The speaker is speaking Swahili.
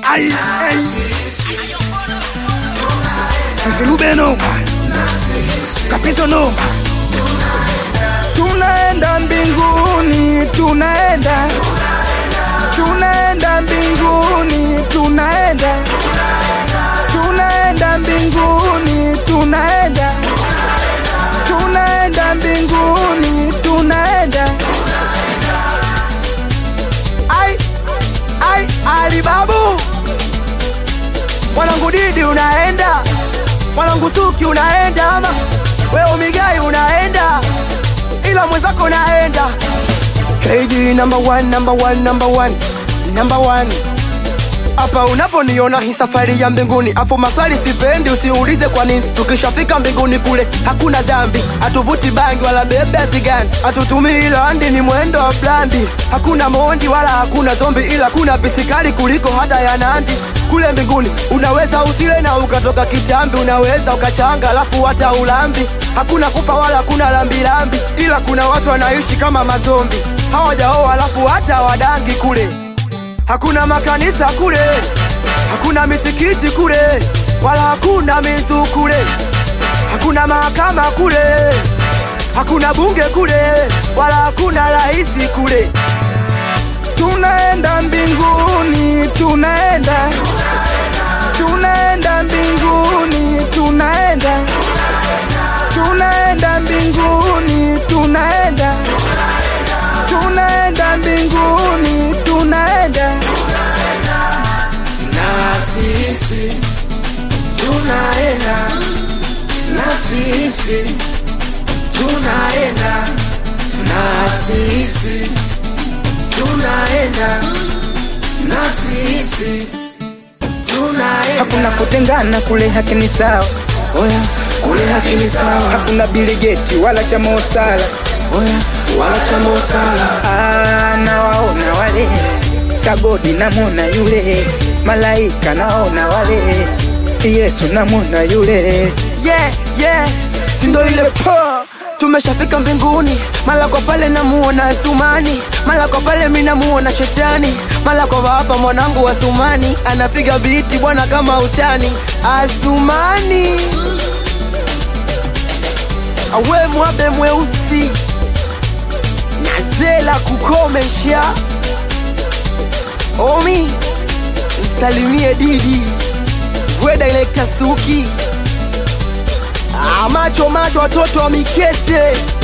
Ai, ai. Nsilubeno. Kapiso no. Tunaenda mbinguni, tunaenda. Tunaenda mbinguni, tunaenda. Tunaenda mbinguni, tunaenda. Tunaenda mbinguni, tunaenda. Ai, ai, Alibabu. Mwanangu Didi unaenda. Mwanangu Suki unaenda ama wewe Migai unaenda. Ila mwenzako unaenda. KG number one. Hapa unaponiona hii safari ya mbinguni, afu maswali sipendi usiulize kwa nini. Tukishafika mbinguni kule hakuna dhambi, atuvuti bangi wala bebe zigani, atutumii landi ni mwendo wa blandi. Hakuna mondi wala hakuna zombi, ila kuna pisikali kuliko hata ya Nandi. Kule mbinguni unaweza usile na ukatoka kichambi, unaweza ukachanga alafu hata ulambi. Hakuna kufa wala kuna lambi, ila kuna watu wanaishi kama mazombi. Hawajaoa alafu hata wadangi kule. Hakuna makanisa kule, hakuna misikiti kule, wala hakuna mizu kule. Hakuna mahakama kule, hakuna bunge kule, wala hakuna raisi kule. Tunaenda mbinguni, tunaenda. Tunaenda mbinguni, tunaenda. Tunaenda mbinguni, tunaenda. Tunaenda mbinguni, tunaenda. Na sisi tunaenda. Na sisi tunaenda. Na sisi tunaenda. Na sisi tunaenda. Hakuna kutengana kule, haki ni sawa. Oya, kule haki ni sawa. Hakuna biligeti wala cha mosala. Oya, wala cha mosala. Nawaona wale Sagodi, namona yule malaika, naona wale Yesu, namona yule. Yeah, Sindo ile po. Tumeshafika mbinguni. Mala kwa pale namuona Asumani. Mala kwa pale mimi namuona Shetani. Mala kwa hapa mwanangu wa Sumani anapiga biti bwana kama utani. Asumani awe mwabe mweusi Nazela kukomesha. Omi msalimie Didi, we director Suki. Macho watoto wa Mikese.